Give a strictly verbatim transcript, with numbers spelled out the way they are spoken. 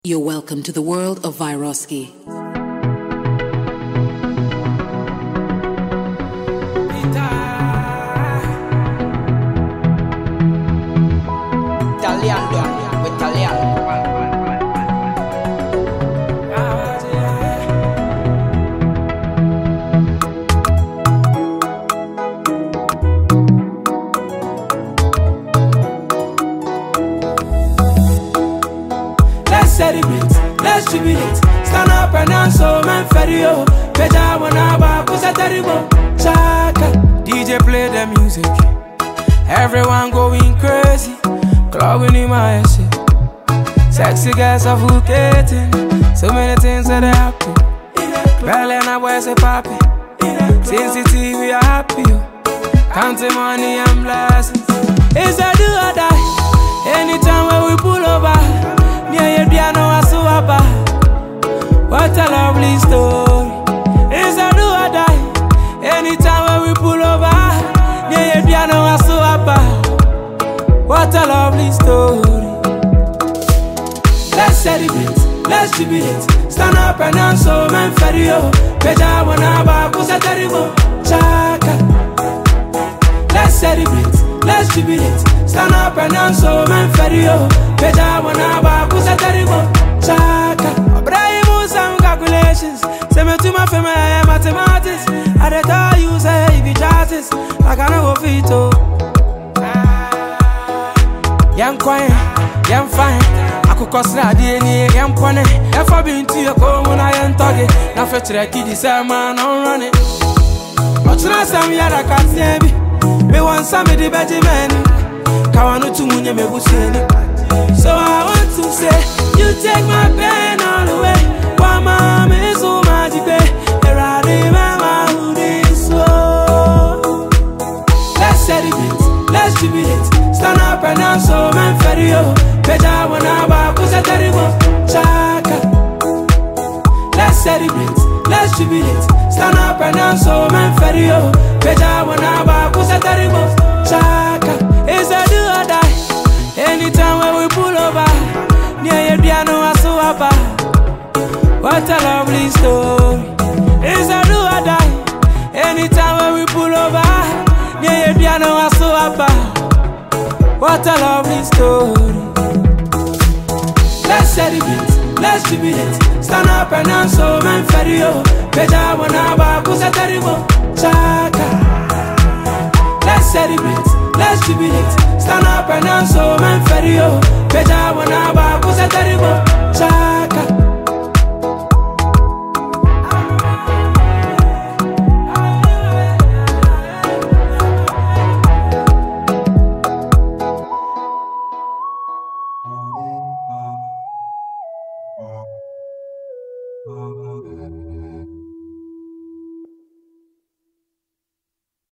You're welcome to the world of Vyroski. Italiano with Italiano. Let's celebrate, let's jubilate. Stand up and dance, so man, ferio. Beja wanaba, kusa terrible. Chaka, D J play the music. Everyone going crazy, clubbing in my shit. Sexy girls are suffocating. So many things that are happy. Well, and I was a papi. Since the T V, we are happy. Counting money and blessings. It's a do or die. Anytime when we pull over, near your piano, I saw a what a lovely story. It's a do or die. Anytime when we pull over, near your piano, I saw a what a lovely story. Let's celebrate, let's jubilate. Stand up and dance, so man, ferio. Beja wanaba, kusa terrible. Chaka. Let's celebrate, let's jubilate. Stand up and dance, so man, ferio. Beja wanaba, kusa terrible. Chaka. Abrahimu some calculations. Say me to my family, I am mathematics. I dey tell you, say if you justice, I can't go fit to. Yam quiet, yam fine. Kukosra di eni yam pone. Efa binti yo komo na yam toge. Na fetre kidi say man on run it. Ochna sam yara katie bi. Me want some di Benjamin. Kawanu tumunye me buseni. So I want to say, you take my pain all away. Wama me so magic be. Erade mama who this so. Let's celebrate, let's jubilate. Stand up and dance, so man ferio. Beja wanaba, kusa terrible. Chaka. Let's celebrate, let's jubilate. Stand up and dance, so man ferio. Beja wanaba, kusa terrible. Chaka. It's a do or die. Anytime when we pull over, near your piano, I saw a what a lovely story. It's a do or die. Anytime when we pull over, near your piano, I saw a what a lovely story. Let's celebrate, let's jubilate. Stand up and dance, so man, ferio. Beja wanaba, kusa terrible. Chaka. Let's celebrate, let's jubilate. Stand up and dance, so man, ferio. Beja wanaba, kusa terrible. Chaka. Oh,